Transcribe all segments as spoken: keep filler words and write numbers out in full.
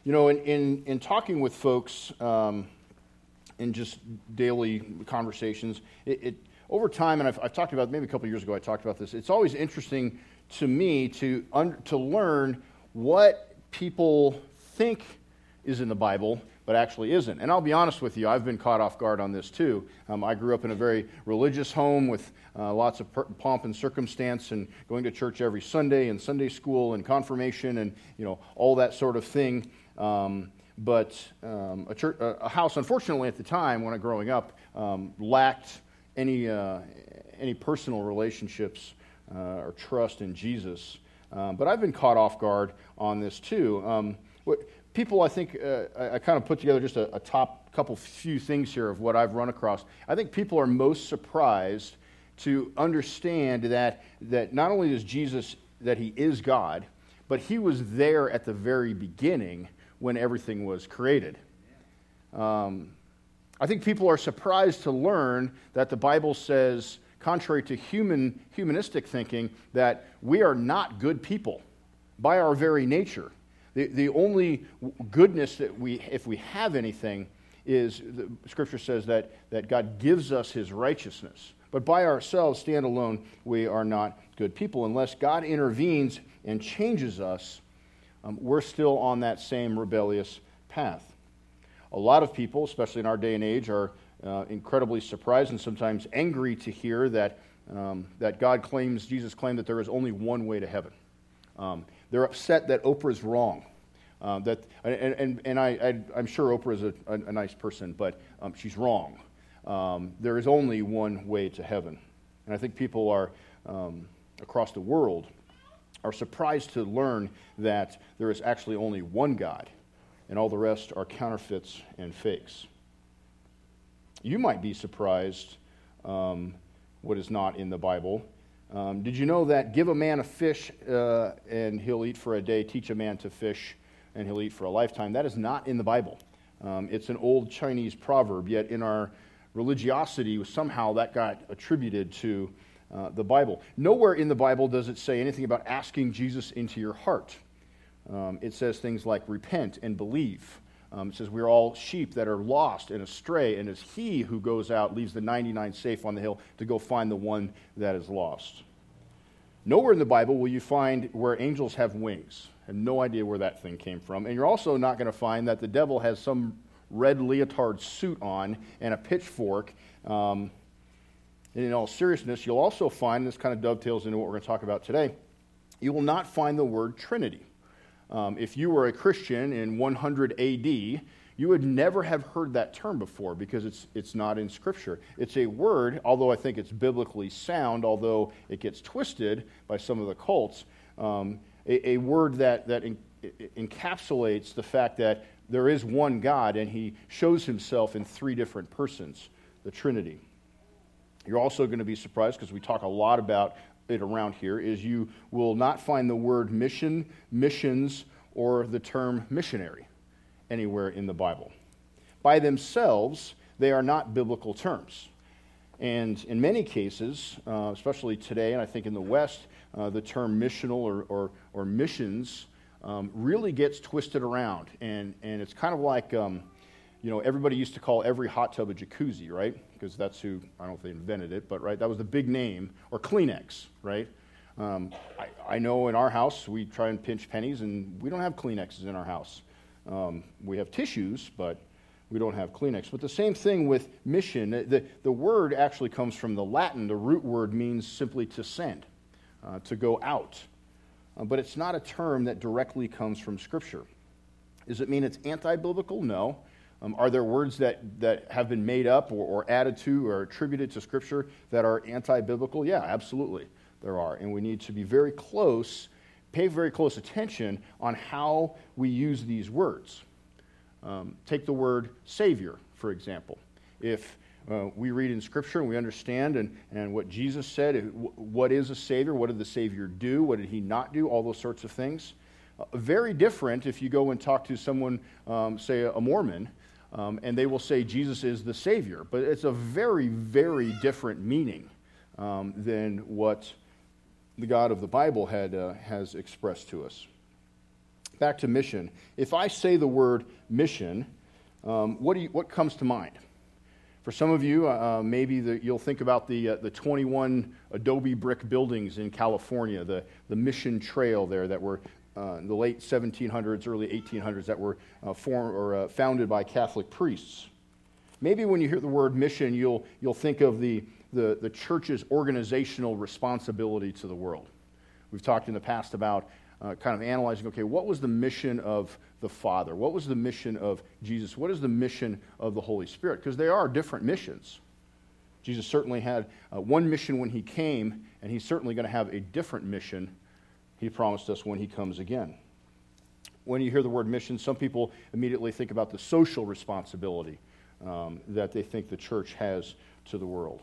You know, in, in, in talking with folks um, in just daily conversations, it, it over time, and I've, I've talked about, maybe a couple of years ago I talked about this, it's always interesting to me to un, to learn what people think is in the Bible, but actually isn't. And I'll be honest with you, I've been caught off guard on this too. Um, I grew up in a very religious home with uh, lots of per- pomp and circumstance and going to church every Sunday and Sunday school and confirmation and, you know, all that sort of thing. Um, but um, a, church, a house, unfortunately at the time when I was growing up, um, lacked any uh, any personal relationships uh, or trust in Jesus. Um, but I've been caught off guard on this too. Um, what, people, I think, uh, I, I kind of put together just a, a top couple few things here of what I've run across. I think people are most surprised to understand that that not only is Jesus, that he is God, but he was there at the very beginning when everything was created. Um, I think people are surprised to learn that the Bible says, contrary to human humanistic thinking, that we are not good people by our very nature. The, the only goodness that we, if we have anything, is the Scripture says that, that God gives us his righteousness. But by ourselves, stand alone, we are not good people. Unless God intervenes and changes us, um, we're still on that same rebellious path. A lot of people, especially in our day and age, are uh, incredibly surprised and sometimes angry to hear that um, that God claims, Jesus claimed that there is only one way to heaven. Um, they're upset that Oprah's wrong. Uh, that and and, and I, I I'm sure Oprah is a, a, a nice person, but um, she's wrong. Um, there is only one way to heaven, and I think people are um, across the world are surprised to learn that there is actually only one God, and all the rest are counterfeits and fakes. You might be surprised um, what is not in the Bible. Um, did you know that give a man a fish uh, and he'll eat for a day, teach a man to fish and he'll eat for a lifetime? That is not in the Bible. Um, it's an old Chinese proverb, yet in our religiosity, somehow that got attributed to uh, the Bible. Nowhere in the Bible does it say anything about asking Jesus into your heart. Um, it says things like repent and believe. Um, it says we're all sheep that are lost and astray, and it's he who goes out, leaves the ninety-nine safe on the hill to go find the one that is lost. Nowhere in the Bible will you find where angels have wings. I have no idea where that thing came from. And you're also not going to find that the devil has some red leotard suit on and a pitchfork. Um, and in all seriousness, you'll also find, this kind of dovetails into what we're going to talk about today, you will not find the word Trinity. Um, if you were a Christian in one hundred A D, you would never have heard that term before because it's it's not in Scripture. It's a word, although I think it's biblically sound, although it gets twisted by some of the cults, um, a, a word that, that en- encapsulates the fact that there is one God and he shows himself in three different persons, the Trinity. You're also going to be surprised, because we talk a lot about it around here, is you will not find the word mission, missions, or the term missionary anywhere in the Bible. By themselves, they are not biblical terms. And in many cases, uh, especially today, and I think in the West, uh, the term missional or, or, or missions um, really gets twisted around. And, and it's kind of like, um, you know, everybody used to call every hot tub a jacuzzi, right? Because that's who, I don't know if they invented it, but right, that was the big name. Or Kleenex, right? Um, I, I know in our house, we try and pinch pennies, and we don't have Kleenexes in our house. Um, we have tissues, but we don't have Kleenex. But the same thing with mission. The, the word actually comes from the Latin. The root word means simply to send, uh, to go out. Uh, but it's not a term that directly comes from Scripture. Does it mean it's anti-biblical? No. Um, are there words that, that have been made up or, or added to or attributed to Scripture that are anti-biblical? Yeah, absolutely, there are. And we need to be very close, pay very close attention on how we use these words. Um, take the word Savior, for example. If uh, we read in Scripture and we understand and, and what Jesus said, what is a Savior, what did the Savior do, what did he not do, all those sorts of things. Uh, very different if you go and talk to someone, um, say a Mormon, Um, and they will say Jesus is the Savior. But it's a very, very different meaning um, than what the God of the Bible had uh, has expressed to us. back to mission. If I say the word mission, um, what do you, what comes to mind? For some of you, uh, maybe the, you'll think about the uh, the twenty-one Adobe brick buildings in California, the, the Mission Trail there that were uh, in the late seventeen hundreds, early eighteen hundreds, that were uh, formed or uh, founded by Catholic priests. Maybe when you hear the word mission, you'll you'll think of the, the, the church's organizational responsibility to the world. We've talked in the past about uh, kind of analyzing, okay, what was the mission of the Father? What was the mission of Jesus? What is the mission of the Holy Spirit? Because they are different missions. Jesus certainly had uh, one mission when he came, and he's certainly going to have a different mission he promised us when he comes again. When you hear the word mission, some people immediately think about the social responsibility um, that they think the church has to the world.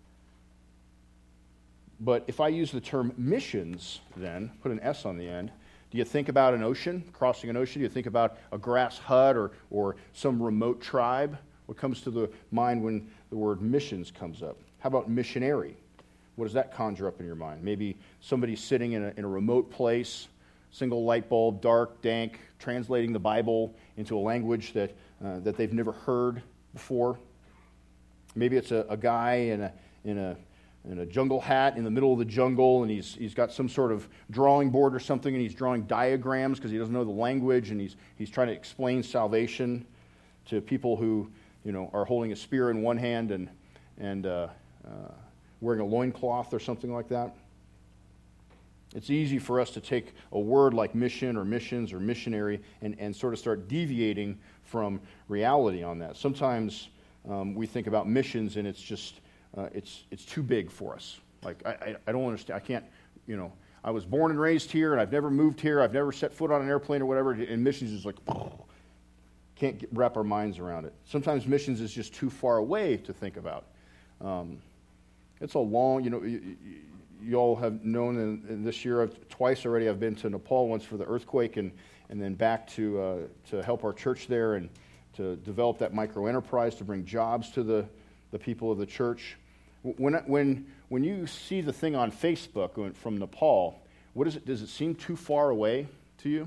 But if I use the term missions, then, put an S on the end, do you think about an ocean, crossing an ocean? Do you think about a grass hut or, or some remote tribe? What comes to the mind when the word missions comes up? How about missionary? What does that conjure up in your mind? Maybe somebody sitting in a, in a remote place, single light bulb, dark, dank, translating the Bible into a language that, uh, that they've never heard before. Maybe it's a, a guy in a, in a in a jungle hat in the middle of the jungle, and he's he's got some sort of drawing board or something, and he's drawing diagrams because he doesn't know the language, and he's he's trying to explain salvation to people who, you know, are holding a spear in one hand and and uh, uh, wearing a loincloth or something like that. It's easy for us to take a word like mission or missions or missionary and, and sort of start deviating from reality on that. Sometimes um, we think about missions and it's just Uh, it's it's too big for us. Like, I, I, I don't understand. I can't, you know, I was born and raised here, and I've never moved here. I've never set foot on an airplane or whatever, and missions is like, oh, can't get, wrap our minds around it. Sometimes missions is just too far away to think about. Um, it's a long, you know, you, you all have known in, in this year, I've, twice already I've been to Nepal, once for the earthquake, and, and then back to uh, to help our church there and to develop that micro-enterprise to bring jobs to the, the people of the church. When when when you see the thing on Facebook from Nepal, what is it? Does it seem too far away to you?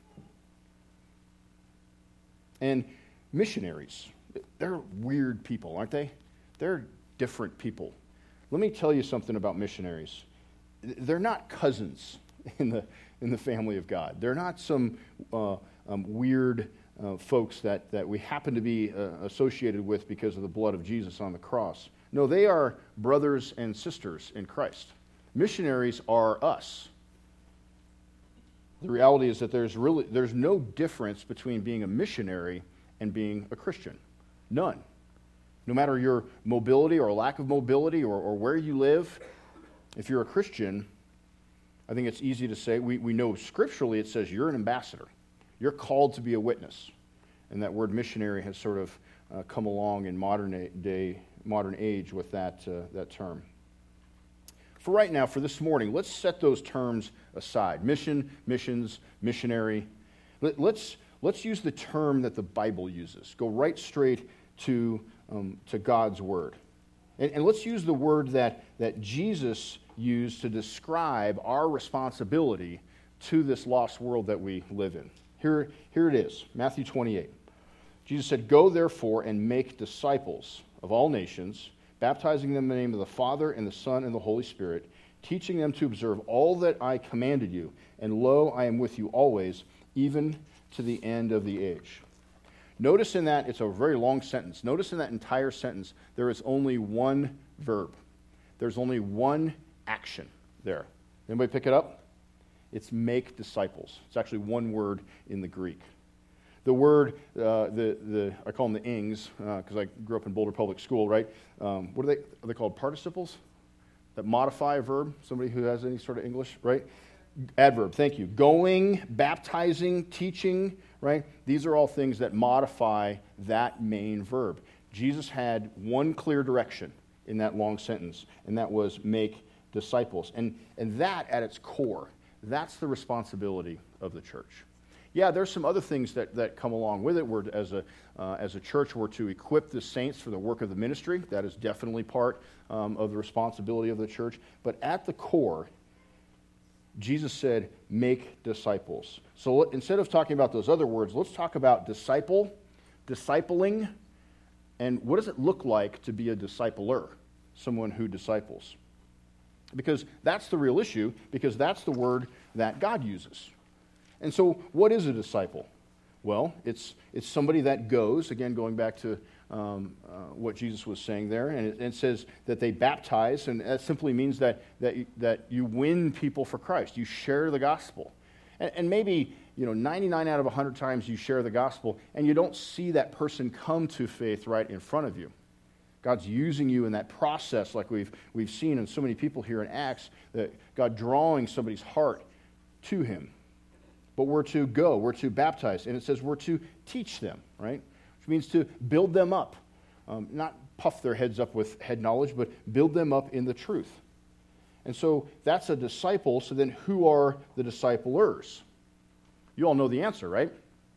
And missionaries, they're weird people, aren't they? They're different people. Let me tell you something about missionaries. They're not cousins in the in the family of God. They're not some uh, um, weird uh, folks that that we happen to be uh, associated with because of the blood of Jesus on the cross. No, they are brothers and sisters in Christ. Missionaries are us. The reality is that there's really there's no difference between being a missionary and being a Christian. None. No matter your mobility or lack of mobility or, or where you live, if you're a Christian, I think it's easy to say, we, we know scripturally it says you're an ambassador. You're called to be a witness. And that word missionary has sort of uh, come along in modern day modern age with that uh, that term. For right now, for this morning, let's set those terms aside. Mission, missions, missionary. Let, let's let's use the term that the Bible uses. Go right straight to um, to God's word, and, and let's use the word that that Jesus used to describe our responsibility to this lost world that we live in. Here, here it is, Matthew twenty-eight. Jesus said, "Go therefore and make disciples of all nations, baptizing them in the name of the Father and the Son and the Holy Spirit, teaching them to observe all that I commanded you. And lo, I am with you always, even to the end of the age." Notice in that, it's a very long sentence. Notice in that entire sentence, there is only one verb. There's only one action there. Anybody pick it up? It's make disciples. It's actually one word in the Greek. The word, uh, the the I call them the ings, because uh, I grew up in Boulder Public School, right? Um, what are they? Are they called participles that modify a verb? Somebody who has any sort of English, right? Adverb, thank you. Going, baptizing, teaching, right? These are all things that modify that main verb. Jesus had one clear direction in that long sentence, and that was make disciples. And, and that, at its core, that's the responsibility of the church. Yeah, there's some other things that, that come along with it. We're, as a uh, as a church, we're to equip the saints for the work of the ministry. That is definitely part um, of the responsibility of the church. But at the core, Jesus said, make disciples. So instead of talking about those other words, let's talk about disciple, discipling, and what does it look like to be a discipler, someone who disciples? Because that's the real issue, because that's the word that God uses. And so what is a disciple? Well, it's it's somebody that goes, again, going back to um, uh, what Jesus was saying there, and it, it says that they baptize, and that simply means that that you, that you win people for Christ. You share the gospel. And, and maybe, you know, ninety-nine out of one hundred times you share the gospel, and you don't see that person come to faith right in front of you. God's using you in that process, like we've we've seen in so many people here in Acts, that God drawing somebody's heart to him. But we're to go, we're to baptize, and it says we're to teach them, right? Which means to build them up, um, not puff their heads up with head knowledge, but build them up in the truth. And so that's a disciple. So then who are the disciplers? You all know the answer, right?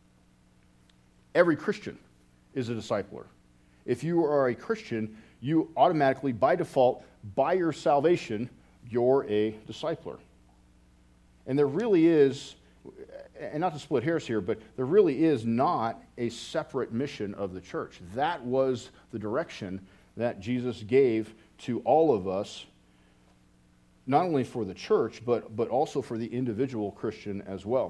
Every Christian is a discipler. If you are a Christian, you automatically, by default, by your salvation, you're a discipler. And there really is, and not to split hairs here, but there really is not a separate mission of the church. That was the direction that Jesus gave to all of us, not only for the church, but, but also for the individual Christian as well.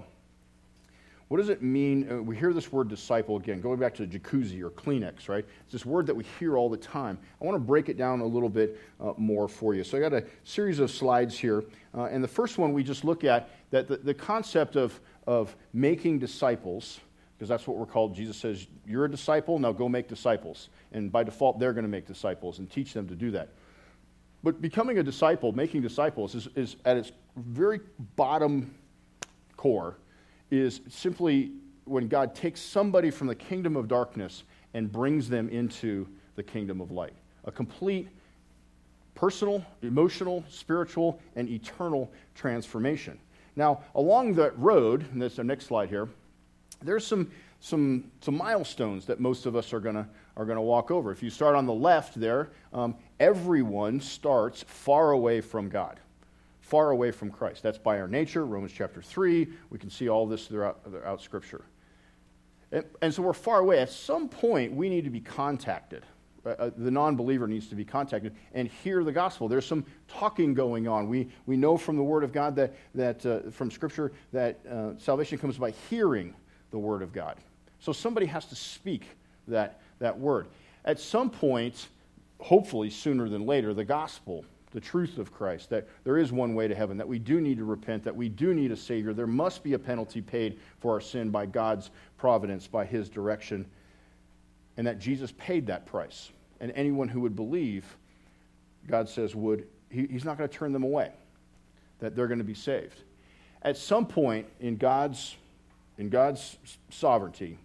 What does it mean? Uh, we hear this word disciple again, going back to jacuzzi or Kleenex, right? It's this word that we hear all the time. I want to break it down a little bit uh, more for you. So I got a series of slides here. Uh, and the first one we just look at, that the, the concept of, of making disciples, because that's what we're called. Jesus says, you're a disciple, now go make disciples. And by default, they're going to make disciples and teach them to do that. But becoming a disciple, making disciples, is, is at its very bottom core, is simply when God takes somebody from the kingdom of darkness and brings them into the kingdom of light. A complete personal, emotional, spiritual, and eternal transformation. Now, along that road, and that's the next slide here, there's some some some milestones that most of us are gonna are gonna walk over. If you start on the left there, um, everyone starts far away from God. Far away from Christ. That's by our nature, Romans chapter three. We can see all this throughout, throughout Scripture. And, and so we're far away. At some point, we need to be contacted. Uh, the non-believer needs to be contacted and hear the gospel. There's some talking going on. We we know from the Word of God, that, that uh, from Scripture, that uh, salvation comes by hearing the Word of God. So somebody has to speak that, that Word. At some point, hopefully sooner than later, the gospel, the truth of Christ, that there is one way to heaven, that we do need to repent, that we do need a Savior. There must be a penalty paid for our sin by God's providence, by His direction, and that Jesus paid that price. And anyone who would believe, God says, would he, He's not going to turn them away, that they're going to be saved. At some point in God's, in God's sovereignty,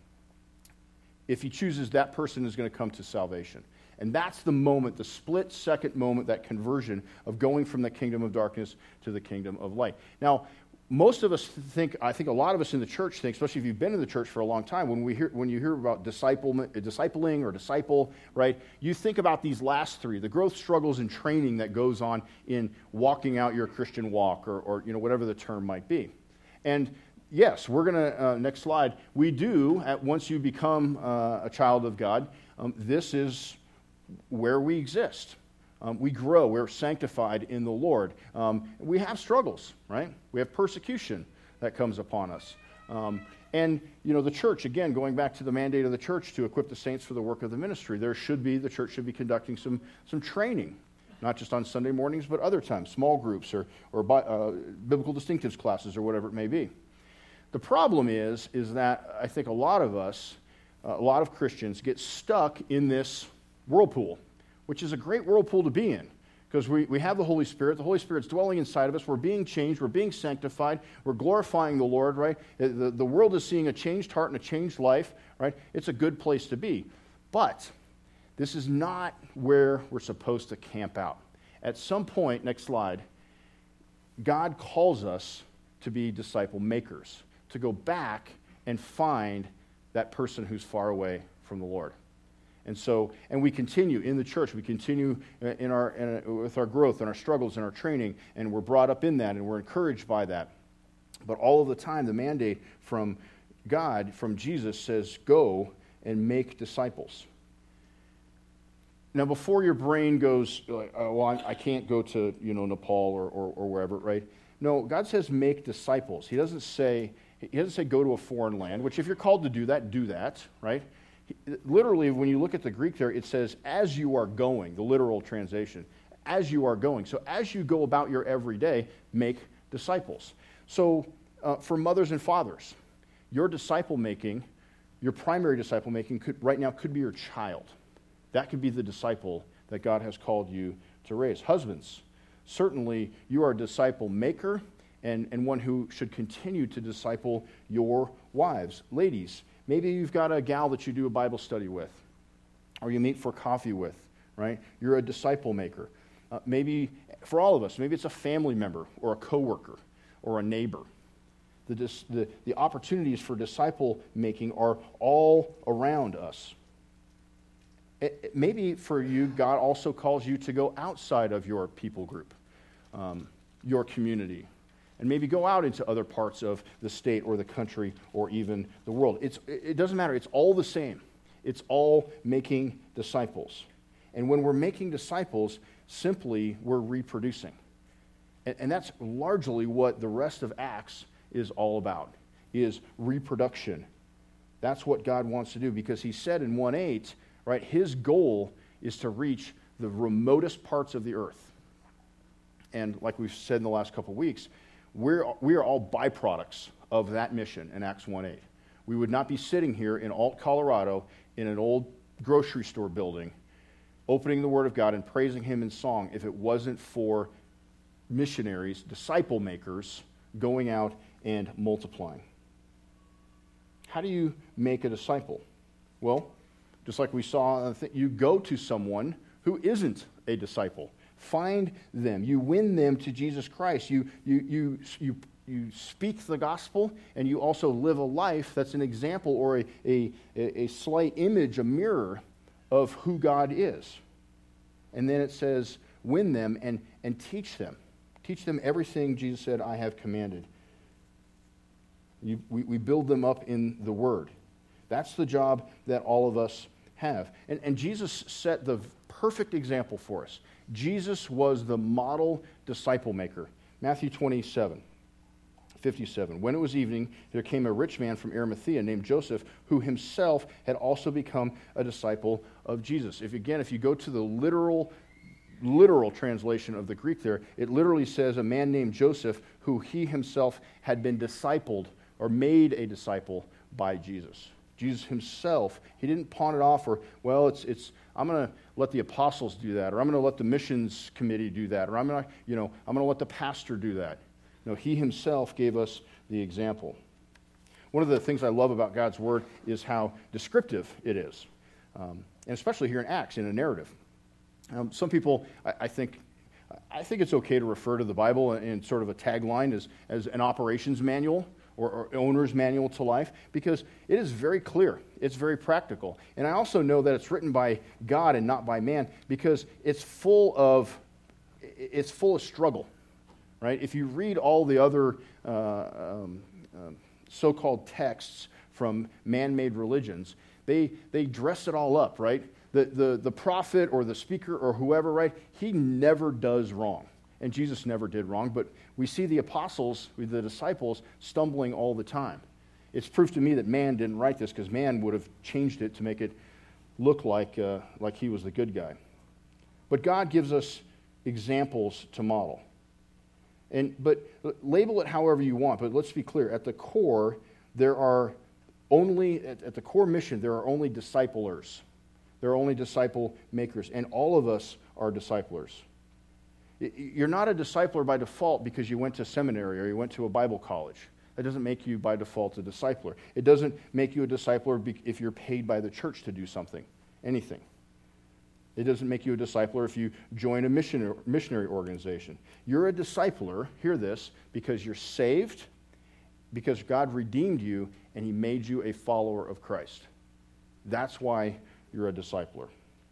if He chooses, that person is going to come to salvation. And that's the moment, the split-second moment, that conversion of going from the kingdom of darkness to the kingdom of light. Now, most of us think, I think a lot of us in the church think, especially if you've been in the church for a long time, when we hear when you hear about disciple, discipling or disciple, right, you think about these last three, the growth, struggles, and training that goes on in walking out your Christian walk, or, or you know, whatever the term might be. And yes, we're going to, uh, next slide, we do, at, once you become uh, a child of God, um, this is where we exist. Um, we grow. We're sanctified in the Lord. Um, we have struggles, right? We have persecution that comes upon us. Um, and, you know, the church, again, going back to the mandate of the church to equip the saints for the work of the ministry, there should be, the church should be conducting some some training, not just on Sunday mornings, but other times, small groups or, or bi- uh, biblical distinctives classes or whatever it may be. The problem is, is that I think a lot of us, uh, a lot of Christians get stuck in this whirlpool, which is a great whirlpool to be in, because we, we have the Holy Spirit. The Holy Spirit's dwelling inside of us. We're being changed. We're being sanctified. We're glorifying the Lord, right? The, the world is seeing a changed heart and a changed life, right? It's a good place to be. But this is not where we're supposed to camp out. At some point, next slide, God calls us to be disciple makers, to go back and find that person who's far away from the Lord. And so, and we continue in the church. We continue in our in, with our growth and our struggles and our training, and we're brought up in that, and we're encouraged by that. But all of the time, the mandate from God, from Jesus, says, "Go and make disciples." Now, before your brain goes, like, oh, well, I can't go to you know Nepal or, or or wherever, right? No, God says, "Make disciples." He doesn't say He doesn't say go to a foreign land. Which, if you're called to do that, do that, right? Literally, when you look at the Greek there, it says, as you are going, the literal translation, as you are going. So as you go about your everyday, make disciples. So uh, for mothers and fathers, your disciple making, your primary disciple making could, right now could be your child. That could be the disciple that God has called you to raise. Husbands, certainly you are a disciple maker and, and one who should continue to disciple your wives. Ladies, maybe you've got a gal that you do a Bible study with, or you meet for coffee with, right? You're a disciple maker. Uh, maybe, for all of us, maybe it's a family member or a coworker or a neighbor. The, dis, the, the opportunities for disciple making are all around us. It, it, maybe for you, God also calls you to go outside of your people group, um, your community, and maybe go out into other parts of the state or the country or even the world. It's, it doesn't matter. It's all the same. It's all making disciples. And when we're making disciples, simply we're reproducing. And, and that's largely what the rest of Acts is all about, is reproduction. That's what God wants to do, because he said in one eight, right, his goal is to reach the remotest parts of the earth. And like we've said in the last couple of weeks, We're, we are all byproducts of that mission in Acts one eight. We would not be sitting here in Alt, Colorado, in an old grocery store building, opening the Word of God and praising Him in song if it wasn't for missionaries, disciple makers, going out and multiplying. How do you make a disciple? Well, just like we saw, you go to someone who isn't a disciple. Find them. You win them to Jesus Christ. You, you, you, you, you speak the gospel, and you also live a life that's an example or a, a, a slight image, a mirror of who God is. And then it says, win them and, and teach them. Teach them everything Jesus said, I have commanded. You, we, we build them up in the Word. That's the job that all of us have. And, and Jesus set the perfect example for us. Jesus was the model disciple maker. Matthew twenty-seven, fifty-seven. When it was evening, there came a rich man from Arimathea named Joseph, who himself had also become a disciple of Jesus. If again, if you go to the literal, literal translation of the Greek there, it literally says a man named Joseph, who he himself had been discipled or made a disciple by Jesus. Jesus himself, he didn't pawn it off, or, well, it's it's I'm going to let the apostles do that, or I'm going to let the missions committee do that, or I'm going to, you know, I'm going to let the pastor do that. No, he himself gave us the example. One of the things I love about God's Word is how descriptive it is, um, and especially here in Acts, in a narrative. Um, some people, I, I think, I think it's okay to refer to the Bible in sort of a tagline as, as an operations manual, or, or owner's manual to life, because it is very clear. It's very practical. And I also know that it's written by God and not by man, because it's full of it's full of struggle, right? If you read all the other uh, um, um, so-called texts from man-made religions, they they dress it all up, right? The the the prophet or the speaker or whoever, right? He never does wrong. And Jesus never did wrong, but we see the apostles, the disciples, stumbling all the time. It's proof to me that man didn't write this, because man would have changed it to make it look like, uh, like he was the good guy. But God gives us examples to model. And but label it however you want, but let's be clear. At the core, there are only, at, at the core mission, there are only disciplers. There are only disciple makers, and all of us are disciplers. You're not a discipler by default because you went to seminary or you went to a Bible college. That doesn't make you by default a discipler. It doesn't make you a discipler if you're paid by the church to do something, anything. It doesn't make you a discipler if you join a missionary, missionary organization. You're a discipler, hear this, because you're saved, because God redeemed you and he made you a follower of Christ. That's why you're a discipler.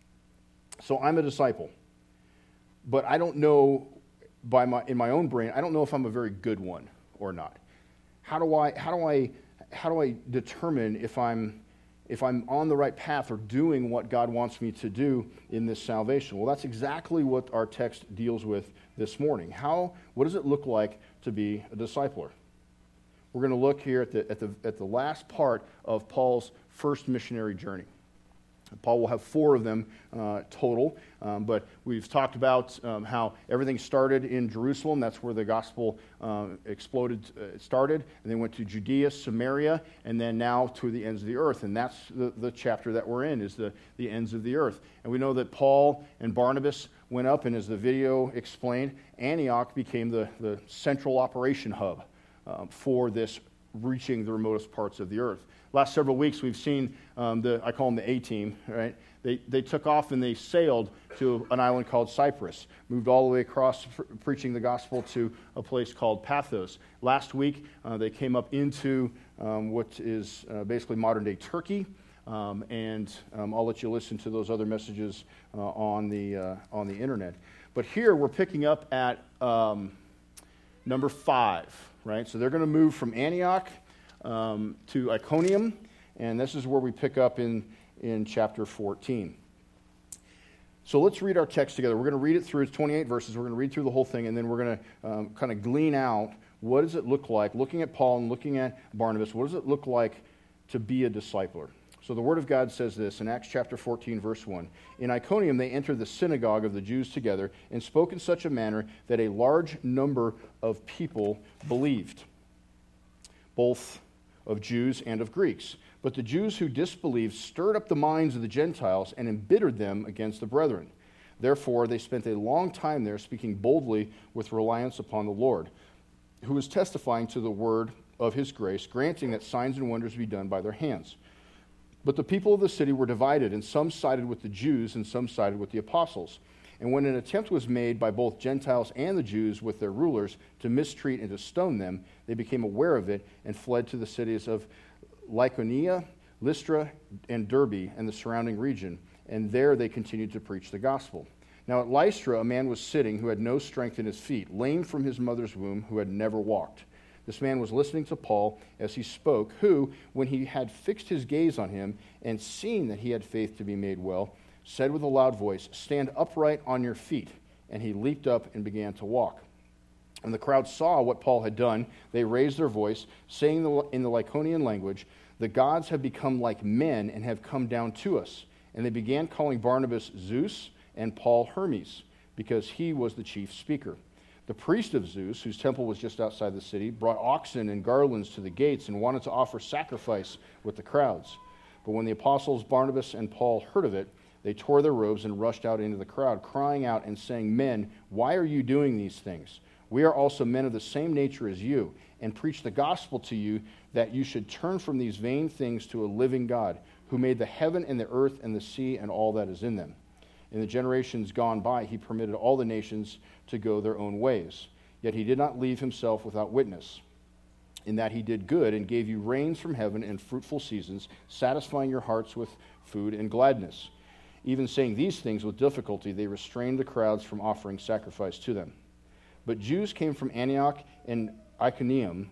So I'm a disciple, but I don't know by my in my own brain, I don't know if I'm a very good one or not. How do I how do I how do I determine if I'm if I'm on the right path or doing what God wants me to do in this salvation? Well, that's exactly what our text deals with this morning. How what does it look like to be a discipler? We're going to look here at the at the at the last part of Paul's first missionary journey. Paul will have four of them uh, total, um, but we've talked about um, how everything started in Jerusalem. That's where the gospel uh, exploded, uh, started, and then went to Judea, Samaria, and then now to the ends of the earth. And that's the, the chapter that we're in, is the, the ends of the earth. And we know that Paul and Barnabas went up, and as the video explained, Antioch became the, the central operation hub um, for this reaching the remotest parts of the earth. Last several weeks, we've seen um, the I call them the A-team, right? They they took off and they sailed to an island called Cyprus, moved all the way across, pr- preaching the gospel to a place called Paphos. Last week, uh, they came up into um, what is uh, basically modern-day Turkey, um, and um, I'll let you listen to those other messages uh, on the uh, on the internet. But here we're picking up at um, number five, right? So they're going to move from Antioch Um, to Iconium, and this is where we pick up in, in chapter fourteen. So let's read our text together. We're going to read it through. It's twenty-eight verses. We're going to read through the whole thing, and then we're going to um, kind of glean out what does it look like, looking at Paul and looking at Barnabas, what does it look like to be a discipler? So the Word of God says this in Acts chapter fourteen, verse one. In Iconium they entered the synagogue of the Jews together and spoke in such a manner that a large number of people believed, both of Jews and of Greeks. But the Jews who disbelieved stirred up the minds of the Gentiles and embittered them against the brethren. Therefore they spent a long time there, speaking boldly with reliance upon the Lord, who was testifying to the word of his grace, granting that signs and wonders be done by their hands. But the people of the city were divided, and some sided with the Jews and some sided with the apostles. And when an attempt was made by both Gentiles and the Jews with their rulers to mistreat and to stone them, they became aware of it and fled to the cities of Lycaonia, Lystra, and Derbe, and the surrounding region. And there they continued to preach the gospel. Now at Lystra a man was sitting who had no strength in his feet, lame from his mother's womb, who had never walked. This man was listening to Paul as he spoke, who, when he had fixed his gaze on him and seen that he had faith to be made well, said with a loud voice, "Stand upright on your feet." And he leaped up and began to walk. When the crowd saw what Paul had done, they raised their voice, saying in the Lycaonian language, "The gods have become like men and have come down to us." And they began calling Barnabas Zeus and Paul Hermes, because he was the chief speaker. The priest of Zeus, whose temple was just outside the city, brought oxen and garlands to the gates and wanted to offer sacrifice with the crowds. But when the apostles Barnabas and Paul heard of it, they tore their robes and rushed out into the crowd, crying out and saying, "Men, why are you doing these things? We are also men of the same nature as you, and preach the gospel to you, that you should turn from these vain things to a living God, who made the heaven and the earth and the sea and all that is in them. In the generations gone by, he permitted all the nations to go their own ways. Yet he did not leave himself without witness, in that he did good and gave you rains from heaven and fruitful seasons, satisfying your hearts with food and gladness." Even saying these things with difficulty, they restrained the crowds from offering sacrifice to them. But Jews came from Antioch and Iconium,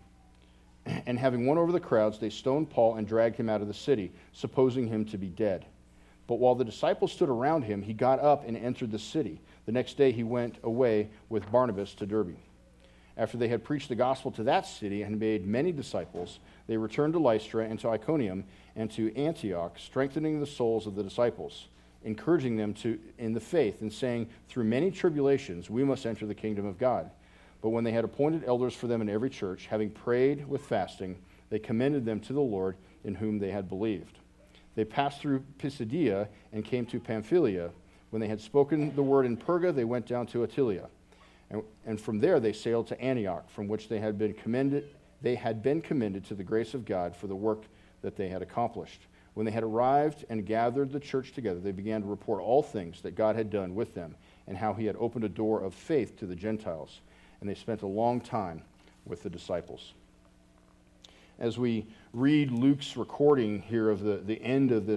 and having won over the crowds, they stoned Paul and dragged him out of the city, supposing him to be dead. But while the disciples stood around him, he got up and entered the city. The next day he went away with Barnabas to Derbe. After they had preached the gospel to that city and made many disciples, they returned to Lystra and to Iconium and to Antioch, strengthening the souls of the disciples, encouraging them to in the faith, and saying, "Through many tribulations we must enter the kingdom of God." But when they had appointed elders for them in every church, having prayed with fasting, they commended them to the Lord in whom they had believed. They passed through Pisidia and came to Pamphylia. When they had spoken the word in Perga, they went down to Attalia. And, and from there they sailed to Antioch, from which they had been commended they had been commended to the grace of God for the work that they had accomplished. When they had arrived and gathered the church together, they began to report all things that God had done with them, and how he had opened a door of faith to the Gentiles. And they spent a long time with the disciples. As we read Luke's recording here of the, the end of this,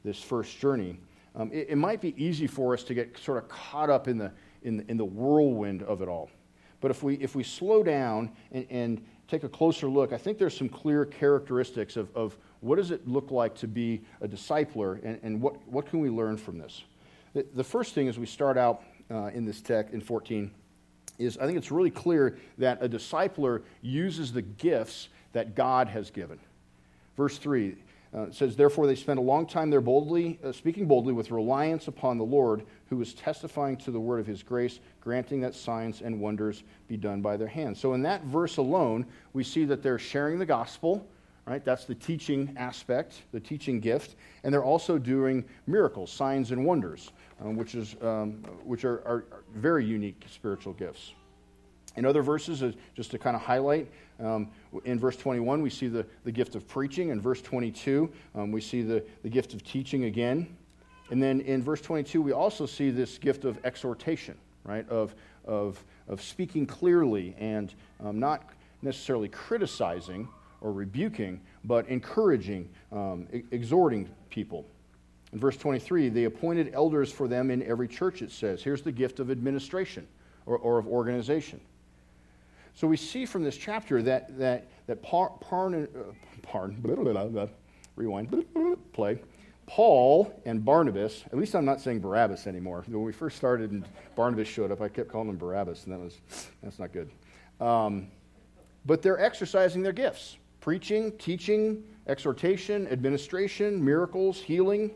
this first journey, um, it, it might be easy for us to get sort of caught up in the in the, in the whirlwind of it all. But if we if we slow down and, and take a closer look, I think there's some clear characteristics of, of what does it look like to be a discipler, and, and what, what can we learn from this? The, the first thing as we start out uh, in this text in fourteen is I think it's really clear that a discipler uses the gifts that God has given. Verse three uh, says, "Therefore they spent a long time there boldly, uh, speaking boldly with reliance upon the Lord, who was testifying to the word of his grace, granting that signs and wonders be done by their hands." So in that verse alone, we see that they're sharing the gospel, right? That's the teaching aspect, the teaching gift. And they're also doing miracles, signs and wonders, um, which is um, which are, are very unique spiritual gifts. In other verses, uh, just to kind of highlight, um, in verse twenty-one, we see the, the gift of preaching. In verse twenty-two, um, we see the, the gift of teaching again. And then in verse twenty-two, we also see this gift of exhortation, right? Of, of, of speaking clearly and um, not necessarily criticizing or rebuking, but encouraging, um, e- exhorting people. In verse twenty-three, they appointed elders for them in every church, it says. Here's the gift of administration or, or of organization. So we see from this chapter that that that par, par, uh, par, blah, blah, blah, blah, rewind, blah, blah, blah, play. Paul and Barnabas, at least I'm not saying Barabbas anymore. When we first started and Barnabas showed up, I kept calling him Barabbas, and that was that's not good. Um, but they're exercising their gifts: preaching, teaching, exhortation, administration, miracles, healing.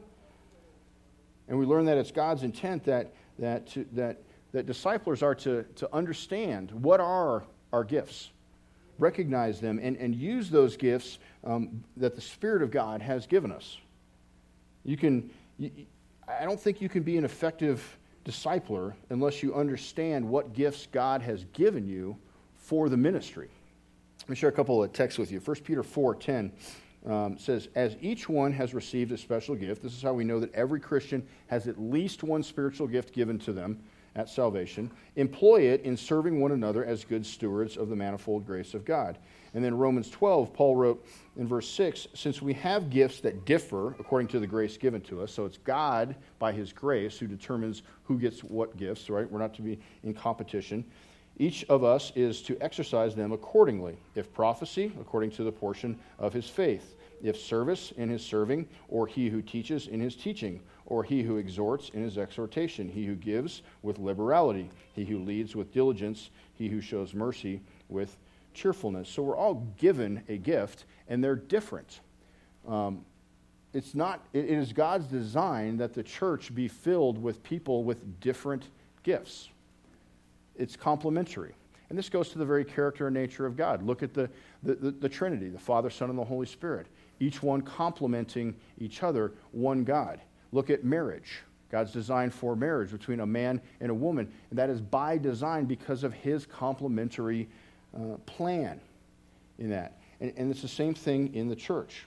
And we learn that it's God's intent that that to, that that disciplers are to to understand what are our gifts, recognize them, and, and use those gifts um, that the Spirit of God has given us. You can, you, I don't think you can be an effective discipler unless you understand what gifts God has given you for the ministry. Let me share a couple of texts with you. First Peter four ten um, says, "As each one has received a special gift," this is how we know that every Christian has at least one spiritual gift given to them at salvation, "employ it in serving one another as good stewards of the manifold grace of God." And then Romans twelve, Paul wrote in verse six, "Since we have gifts that differ according to the grace given to us," so it's God by his grace who determines who gets what gifts, right? We're not to be in competition. "Each of us is to exercise them accordingly. If prophecy, according to the portion of his faith. If service, in his serving, or he who teaches in his teaching, or he who exhorts in his exhortation, he who gives with liberality, he who leads with diligence, he who shows mercy with cheerfulness." So we're all given a gift, and they're different. Um, it's not. It is God's design that the church be filled with people with different gifts. It's complementary. And this goes to the very character and nature of God. Look at the, the, the, the Trinity, the Father, Son, and the Holy Spirit. Each one complementing each other, one God. Look at marriage. God's design for marriage between a man and a woman. And that is by design because of his complementary uh, plan in that. And, and it's the same thing in the church.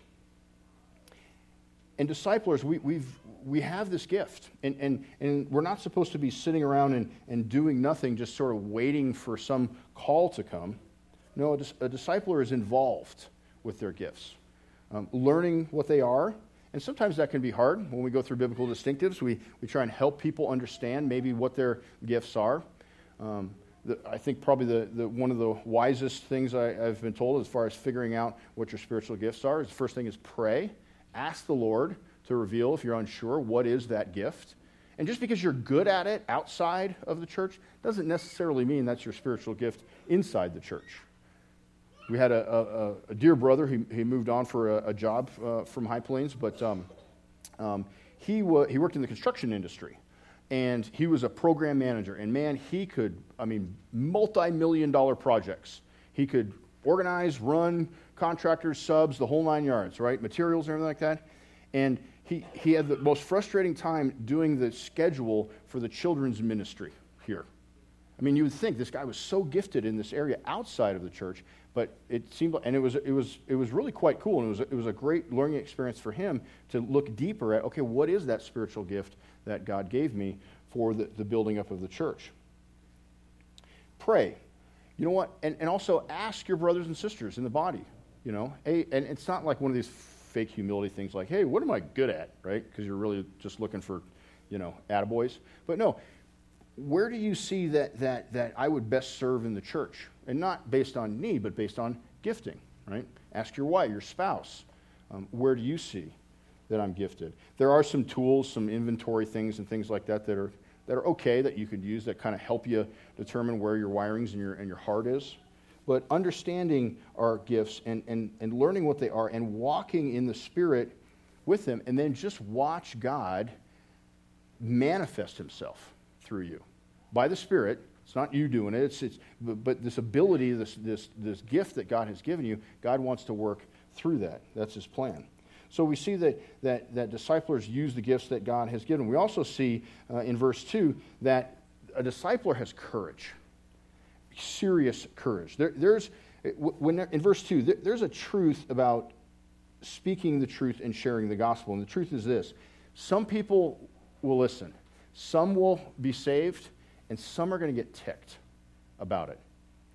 And disciplers, we, we've, we have this gift. And, and, and we're not supposed to be sitting around and, and doing nothing, just sort of waiting for some call to come. No, a, dis- a discipler is involved with their gifts, um, learning what they are. And sometimes that can be hard. When we go through biblical distinctives, we, we try and help people understand maybe what their gifts are. Um, the, I think probably the, the one of the wisest things I, I've been told as far as figuring out what your spiritual gifts are is the first thing is pray. Ask the Lord to reveal, if you're unsure, what is that gift. And just because you're good at it outside of the church doesn't necessarily mean that's your spiritual gift inside the church. We had a, a, a dear brother. He, he moved on for a, a job uh, from High Plains, but um, um, he, wa- he worked in the construction industry. And he was a program manager. And man, he could, I mean, multi-million dollar projects. He could organize, run, contractors, subs, the whole nine yards, right? Materials and everything like that. And he, he had the most frustrating time doing the schedule for the children's ministry here. I mean, you would think this guy was so gifted in this area outside of the church, but it seemed, and it was it was it was really quite cool, and it was it was a great learning experience for him to look deeper at, okay, what is that spiritual gift that God gave me for the, the building up of the church? Pray. You know what? And and also ask your brothers and sisters in the body. You know, hey, and it's not like one of these fake humility things like, hey, what am I good at, right? Because you're really just looking for, you know, attaboys. But no, where do you see that that that I would best serve in the church? And not based on need, but based on gifting, right? Ask your wife, your spouse, um, where do you see that I'm gifted? There are some tools, some inventory things and things like that that are that are okay that you could use that kind of help you determine where your wirings and your and your heart is. But understanding our gifts and, and, and learning what they are and walking in the Spirit with them, and then just watch God manifest himself through you by the Spirit. It's not you doing it, it's, it's but, but this ability, this, this, this gift that God has given you, God wants to work through that. That's his plan. So we see that, that, that disciplers use the gifts that God has given. We also see uh, in verse two that a discipler has courage, serious courage. There, there's when in verse two, there, there's a truth about speaking the truth and sharing the gospel. And the truth is this: some people will listen, some will be saved, and some are going to get ticked about it.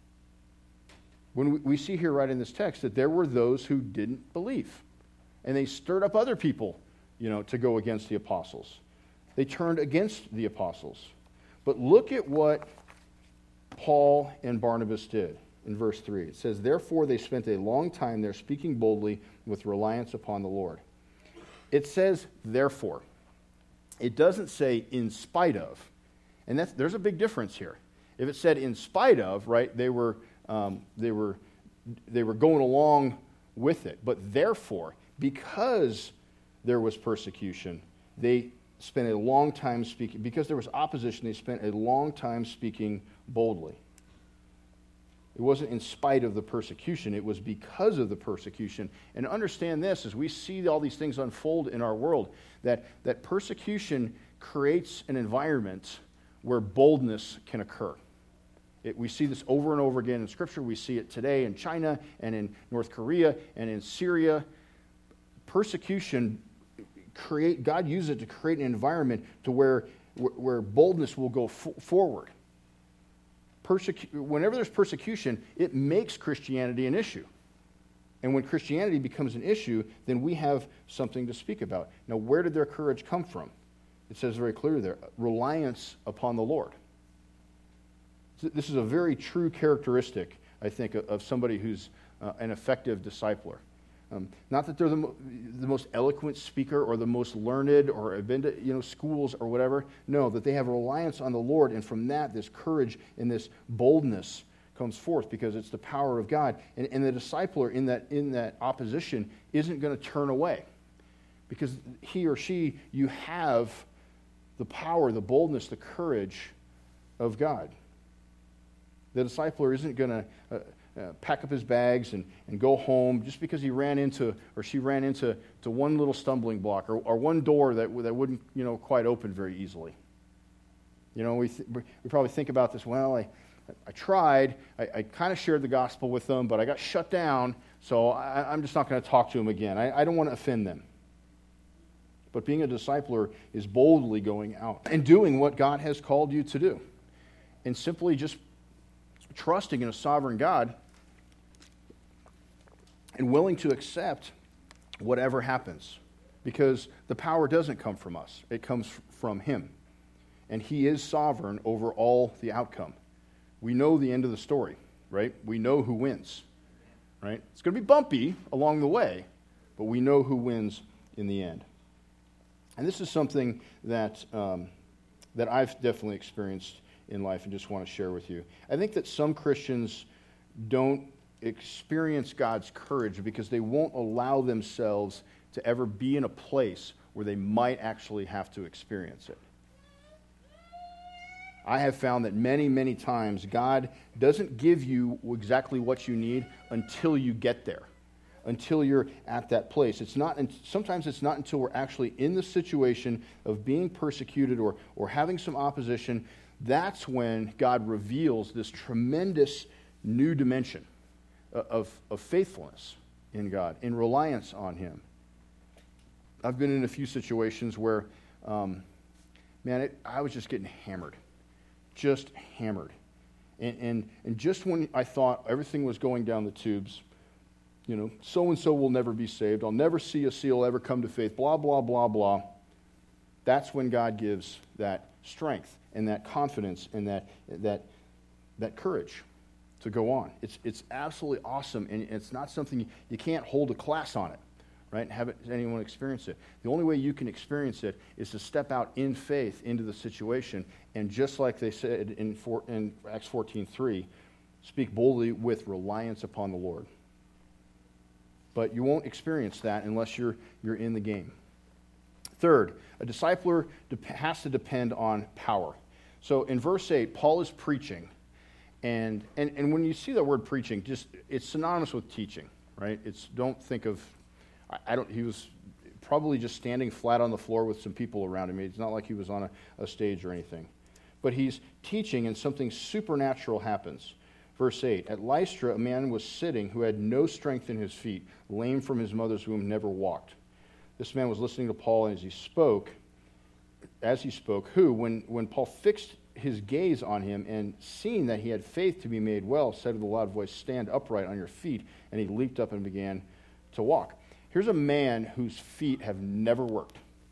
When we, we see here right in this text that there were those who didn't believe, and they stirred up other people, you know, to go against the apostles. They turned against the apostles. But look at what Paul and Barnabas did in verse three. It says, therefore they spent a long time there speaking boldly with reliance upon the Lord. It says, therefore. It doesn't say in spite of. And that's, there's a big difference here. If it said in spite of, right, they were, um, they were, they were going along with it. But therefore, because there was persecution, they spent a long time speaking. Because there was opposition, they spent a long time speaking boldly. It wasn't in spite of the persecution, it was because of the persecution. And understand this, as we see all these things unfold in our world, that, that persecution creates an environment where boldness can occur. It, we see this over and over again in Scripture. We see it today in China and in North Korea and in Syria. Persecution, create God uses it to create an environment to where, where boldness will go f- forward. Persecu- whenever there's persecution, it makes Christianity an issue. And when Christianity becomes an issue, then we have something to speak about. Now, where did their courage come from? It says very clearly there, reliance upon the Lord. This is a very true characteristic, I think, of somebody who's uh, an effective discipler. Um, not that they're the, mo- the most eloquent speaker or the most learned or have been to, you know, schools or whatever. No, that they have reliance on the Lord, and from that, this courage and this boldness comes forth because it's the power of God. And, and the discipler in that in that opposition isn't going to turn away because he or she, you have the power, the boldness, the courage of God. The discipler isn't going to uh, uh, pack up his bags and, and go home just because he ran into or she ran into to one little stumbling block or, or one door that that wouldn't you know quite open very easily. You know, we th- we probably think about this. Well, I I tried. I, I kind of shared the gospel with them, but I got shut down. So I, I'm just not going to talk to them again. I, I don't want to offend them. But being a discipler is boldly going out and doing what God has called you to do, and simply just trusting in a sovereign God and willing to accept whatever happens, because the power doesn't come from us. It comes from Him, and He is sovereign over all the outcome. We know the end of the story, right? We know who wins, right? It's going to be bumpy along the way, but we know who wins in the end. And this is something that um, that I've definitely experienced in life and just want to share with you. I think that some Christians don't experience God's courage because they won't allow themselves to ever be in a place where they might actually have to experience it. I have found that many, many times God doesn't give you exactly what you need until you get there, until you're at that place. It's not. Sometimes it's not until we're actually in the situation of being persecuted or, or having some opposition. That's when God reveals this tremendous new dimension of, of faithfulness in God, in reliance on Him. I've been in a few situations where, um, man, it, I was just getting hammered. Just hammered. And, and, and just when I thought everything was going down the tubes, you know, so-and-so will never be saved. I'll never see a seal ever come to faith, blah, blah, blah, blah. That's when God gives that strength and that confidence and that that that courage to go on. It's it's absolutely awesome, and it's not something you, you can't hold a class on it, right? And have it, anyone experience it. The only way you can experience it is to step out in faith into the situation, and just like they said in, four, in Acts fourteen three, speak boldly with reliance upon the Lord. But you won't experience that unless you're you're in the game. Third, a discipler has to depend on power. So in verse eight, Paul is preaching. And, and and when you see that word preaching, just it's synonymous with teaching, right? It's don't think of, I, I don't. He was probably just standing flat on the floor with some people around him. It's not like he was on a, a stage or anything, but he's teaching, and something supernatural happens. Verse eight: At Lystra, a man was sitting who had no strength in his feet, lame from his mother's womb, never walked. This man was listening to Paul, and as he spoke, as he spoke, who when when Paul fixed his gaze on him, and seeing that he had faith to be made well, said with a loud voice, "Stand upright on your feet." And he leaped up and began to walk. Here's a man whose feet have never worked.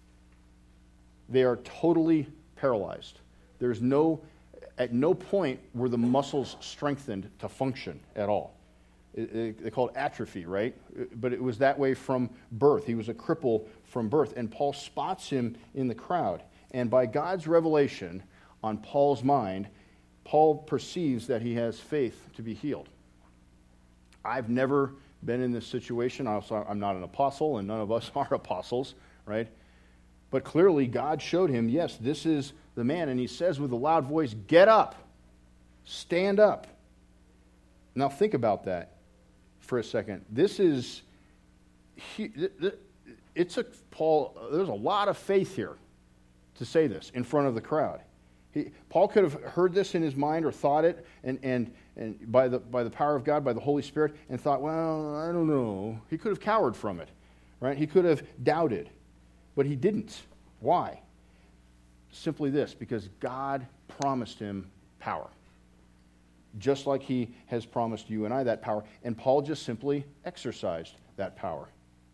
They are totally paralyzed. There's no, at no point were the muscles strengthened to function at all. It, it, they call it atrophy, right? But it was that way from birth. He was a cripple from birth. And Paul spots him in the crowd. And by God's revelation on Paul's mind, Paul perceives that he has faith to be healed. I've never been in this situation. Also, I'm not an apostle, and none of us are apostles, right? But clearly, God showed him, yes, this is the man. And he says with a loud voice, "Get up, stand up." Now think about that for a second. This is, he, it took Paul, there's a lot of faith here to say this in front of the crowd. He, Paul could have heard this in his mind or thought it, and, and, and by the by the power of God, by the Holy Spirit, and thought, well, I don't know. He could have cowered from it, right? He could have doubted, but he didn't. Why? Simply this: because God promised him power, just like he has promised you and I that power, and Paul just simply exercised that power.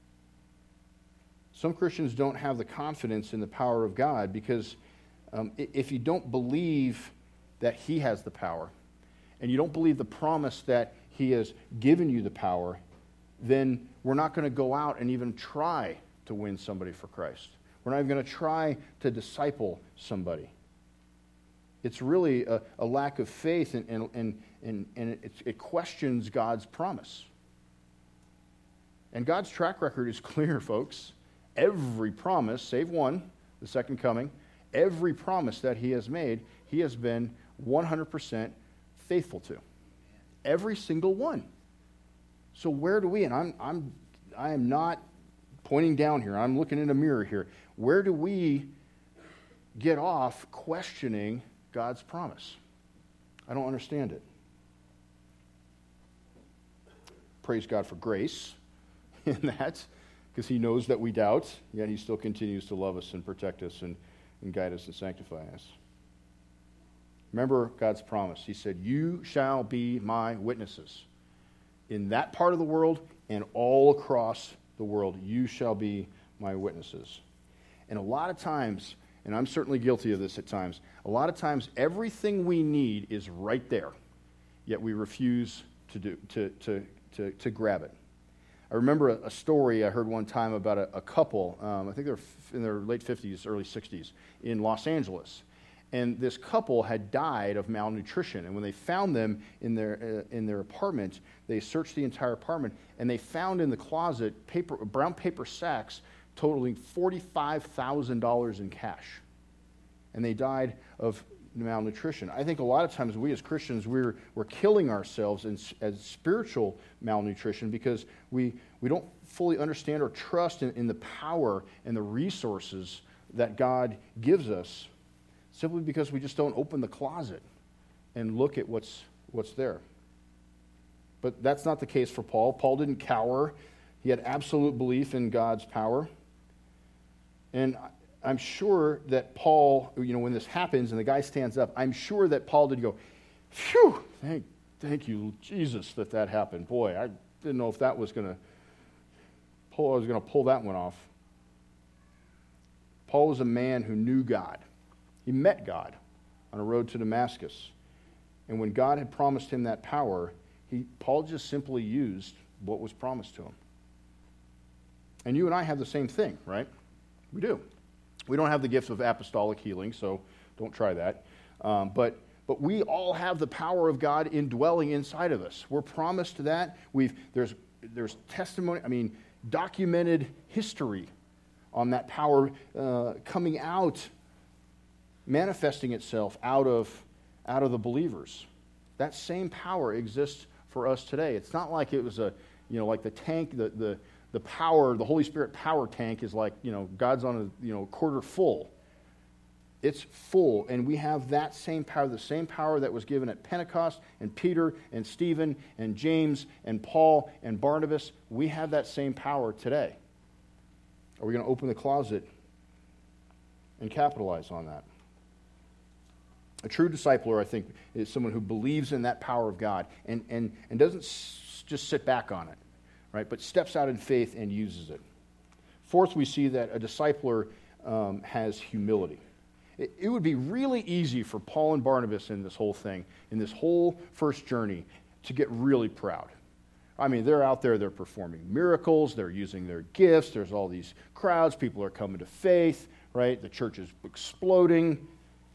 Some Christians don't have the confidence in the power of God because Um, if you don't believe that he has the power, and you don't believe the promise that he has given you the power, then we're not going to go out and even try to win somebody for Christ. We're not even going to try to disciple somebody. It's really a, a lack of faith, and, and, and, and, and it, it questions God's promise. And God's track record is clear, folks. Every promise, save one, the second coming, every promise that he has made, he has been one hundred percent faithful to. Every single one. So where do we, and I'm, I'm, I am not pointing down here, I'm looking in a mirror here. Where do we get off questioning God's promise? I don't understand it. Praise God for grace in that, because he knows that we doubt, yet he still continues to love us and protect us and and guide us and sanctify us. Remember God's promise. He said, "You shall be my witnesses." In that part of the world and all across the world, you shall be my witnesses. And a lot of times, and I'm certainly guilty of this at times, a lot of times everything we need is right there, yet we refuse to do to to to, to grab it. I remember a, a story I heard one time about a, a couple, um, I think they're f- in their late fifties, early sixties, in Los Angeles. And this couple had died of malnutrition. And when they found them in their uh, in their apartment, they searched the entire apartment, and they found in the closet paper, brown paper sacks totaling forty-five thousand dollars in cash. And they died of malnutrition. I think a lot of times we as Christians, we're we're killing ourselves in, as spiritual malnutrition because we we don't fully understand or trust in, in the power and the resources that God gives us, simply because we just don't open the closet and look at what's what's there. But that's not the case for Paul. Paul didn't cower. He had absolute belief in God's power. And I'm sure that Paul, you know, when this happens and the guy stands up, I'm sure that Paul did go, "Phew, thank, thank you, Jesus, that that happened. Boy, I, didn't know if that was going to pull, I was going to pull that one off. Paul was a man who knew God. He met God on a road to Damascus. And when God had promised him that power, he, Paul just simply used what was promised to him. And you and I have the same thing, right? We do. We don't have the gift of apostolic healing, so don't try that. Um, but but we all have the power of God indwelling inside of us. We're promised that. We've there's there's testimony. I mean, documented history on that power uh, coming out, manifesting itself out of out of the believers. That same power exists for us today. It's not like it was a you know like the tank the the the power the Holy Spirit power tank is like you know God's on a you know quarter full. It's full, and we have that same power, the same power that was given at Pentecost, and Peter, and Stephen, and James, and Paul, and Barnabas. We have that same power today. Are we going to open the closet and capitalize on that? A true discipler, I think, is someone who believes in that power of God and, and, and doesn't s- just sit back on it, right? But steps out in faith and uses it. Fourth, we see that a discipler um, has humility. It would be really easy for Paul and Barnabas in this whole thing, in this whole first journey, to get really proud. I mean, they're out there, they're performing miracles, they're using their gifts, there's all these crowds, people are coming to faith, right? The church is exploding.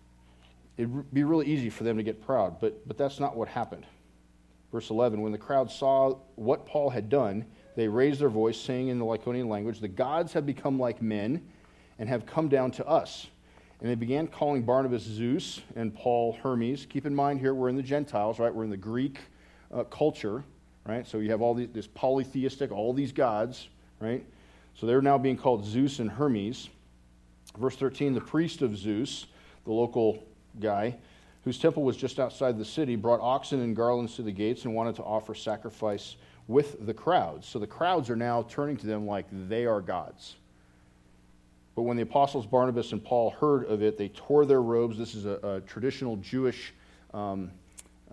It'd be really easy for them to get proud, but, but that's not what happened. Verse eleven, when the crowd saw what Paul had done, they raised their voice, saying in the Lycaonian language, the gods have become like men and have come down to us. And they began calling Barnabas Zeus and Paul Hermes. Keep in mind here, we're in the Gentiles, right? We're in the Greek uh, culture, right? So you have all these, this polytheistic, all these gods, right? So they're now being called Zeus and Hermes. Verse thirteen, the priest of Zeus, the local guy, whose temple was just outside the city, brought oxen and garlands to the gates and wanted to offer sacrifice with the crowds. So the crowds are now turning to them like they are gods. But when the apostles Barnabas and Paul heard of it, they tore their robes. This is a, a traditional Jewish um, uh,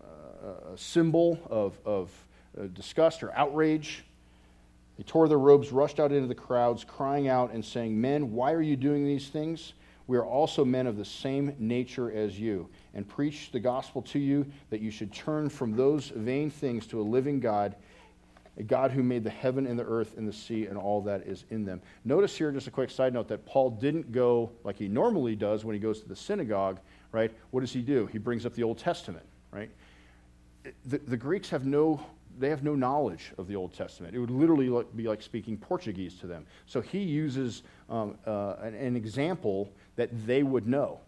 a symbol of, of uh, disgust or outrage. They tore their robes, rushed out into the crowds, crying out and saying, men, why are you doing these things? We are also men of the same nature as you, and preach the gospel to you, that you should turn from those vain things to a living God, a God who made the heaven and the earth and the sea and all that is in them. Notice here, just a quick side note, that Paul didn't go like he normally does when he goes to the synagogue, right? What does he do? He brings up the Old Testament, right? The, the Greeks have no, they have no knowledge of the Old Testament. It would literally be like speaking Portuguese to them. So he uses um, uh, an, an example that they would know,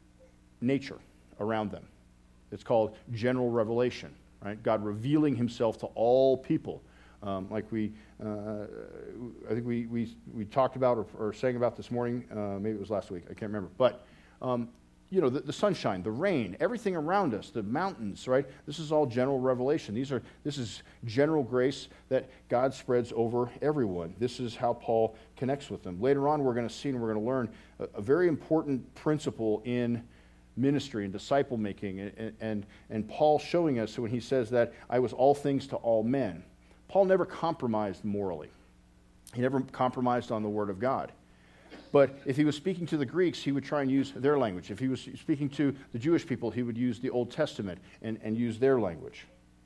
nature around them. It's called general revelation, right? God revealing himself to all people. Um, like we, uh, I think we, we we talked about or, or sang about this morning, uh, maybe it was last week, I can't remember. But, um, you know, the, the sunshine, the rain, everything around us, the mountains, right? This is all general revelation. These are This is general grace that God spreads over everyone. This is how Paul connects with them. Later on, we're going to see and we're going to learn a, a very important principle in ministry and disciple making. And, and, and Paul showing us when he says that I was all things to all men. Paul never compromised morally. He never compromised on the Word of God. But if he was speaking to the Greeks, he would try and use their language. If he was speaking to the Jewish people, he would use the Old Testament and, and use their language.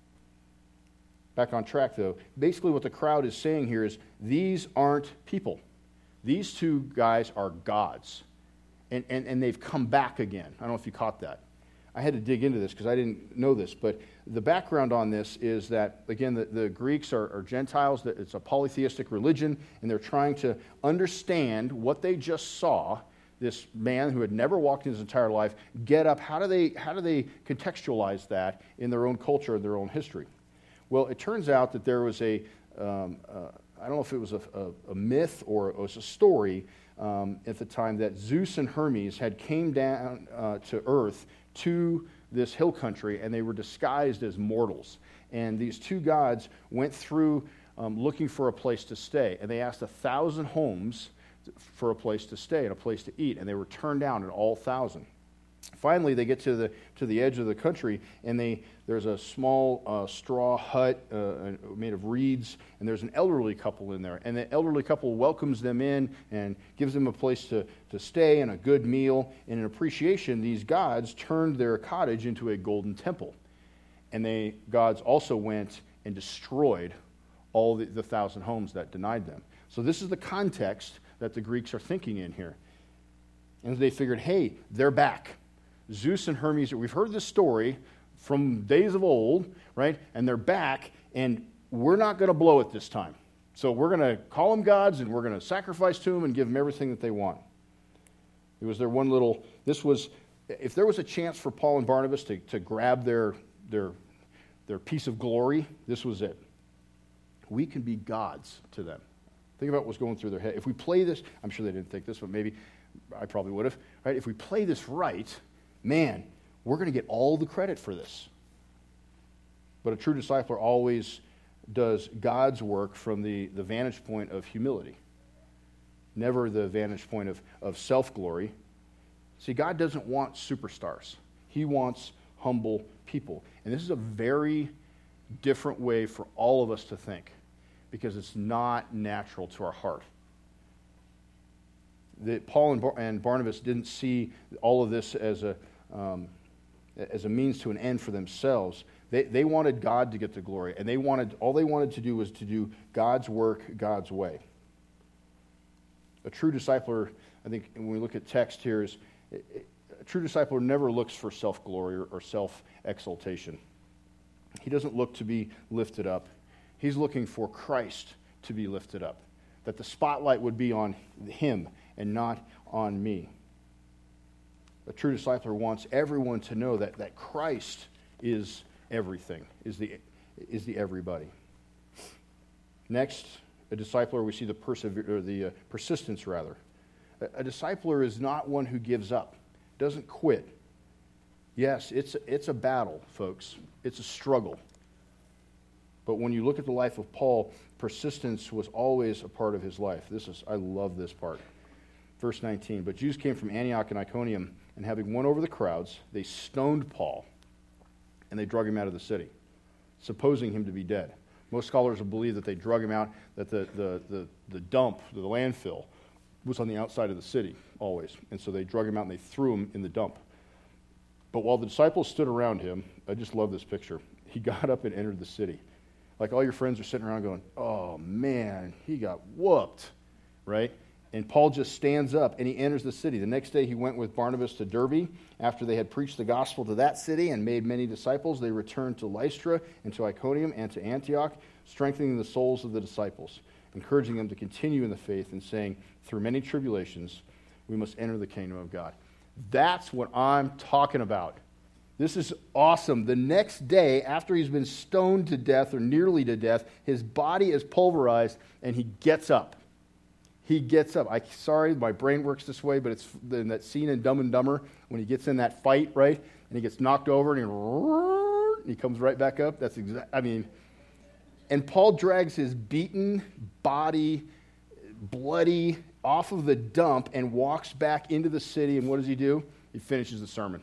Back on track, though. Basically what the crowd is saying here is, these aren't people. These two guys are gods. And, and, and they've come back again. I don't know if you caught that. I had to dig into this because I didn't know this, but the background on this is that, again, the, the Greeks are, are Gentiles, that it's a polytheistic religion, and they're trying to understand what they just saw, this man who had never walked in his entire life, get up. How do they, how do they contextualize that in their own culture and their own history? Well, it turns out that there was a, um, uh, I don't know if it was a, a, a myth or it was a story um, at the time, that Zeus and Hermes had came down uh, to earth to this hill country, and they were disguised as mortals. And these two gods went through um, looking for a place to stay, and they asked a thousand homes for a place to stay and a place to eat, and they were turned down at all thousand. finally, they get to the to the edge of the country, and they there's a small uh, straw hut uh, made of reeds, and there's an elderly couple in there. And the elderly couple welcomes them in and gives them a place to, to stay and a good meal. And in appreciation, these gods turned their cottage into a golden temple. And they gods also went and destroyed all the, the thousand homes that denied them. So this is the context that the Greeks are thinking in here. And they figured, hey, they're back. Zeus and Hermes, we've heard this story from days of old, right? And they're back, and we're not going to blow it this time. So we're going to call them gods, and we're going to sacrifice to them and give them everything that they want. It was their one little, this was, if there was a chance for Paul and Barnabas to, to grab their, their, their piece of glory, this was it. We can be gods to them. Think about what's going through their head. If we play this, I'm sure they didn't think this, but maybe I probably would have, right? If we play this right, man, we're going to get all the credit for this. But a true discipler always does God's work from the, the vantage point of humility, never the vantage point of, of self-glory. See, God doesn't want superstars. He wants humble people. And this is a very different way for all of us to think, because it's not natural to our heart. That Paul and, Bar- and Barnabas didn't see all of this as a um, as a means to an end for themselves. They they wanted God to get the glory, and they wanted all they wanted to do was to do God's work God's way. A true discipler, I think, when we look at text here, is a true discipler never looks for self-glory or, or self-exaltation. He doesn't look to be lifted up. He's looking for Christ to be lifted up, that the spotlight would be on him and not on me. A true discipler wants everyone to know that, that Christ is everything, is the, is the everybody. Next, a discipler, we see the, persever- or the uh, persistence, rather. A, a discipler is not one who gives up, doesn't quit. Yes, it's, it's a battle, folks. It's a struggle. But when you look at the life of Paul, persistence was always a part of his life. This is, I love this part. Verse nineteen, but Jews came from Antioch and Iconium, and having won over the crowds, they stoned Paul, and they drug him out of the city, supposing him to be dead. Most scholars will believe that they drug him out, that the, the, the, the dump, the landfill, was on the outside of the city, always. And so they drug him out and they threw him in the dump. But while the disciples stood around him, I just love this picture, he got up and entered the city. Like all your friends are sitting around going, oh man, he got whooped, right? And Paul just stands up and he enters the city. The next day he went with Barnabas to Derbe. After they had preached the gospel to that city and made many disciples, they returned to Lystra and to Iconium and to Antioch, strengthening the souls of the disciples, encouraging them to continue in the faith and saying, through many tribulations, we must enter the kingdom of God. That's what I'm talking about. This is awesome. The next day, after he's been stoned to death or nearly to death, his body is pulverized and he gets up. He gets up. I sorry, my brain works this way, but it's in that scene in Dumb and Dumber when he gets in that fight, right? And he gets knocked over and he, and he comes right back up. That's exact. I mean, and Paul drags his beaten body, bloody, off of the dump and walks back into the city. And what does he do? He finishes the sermon.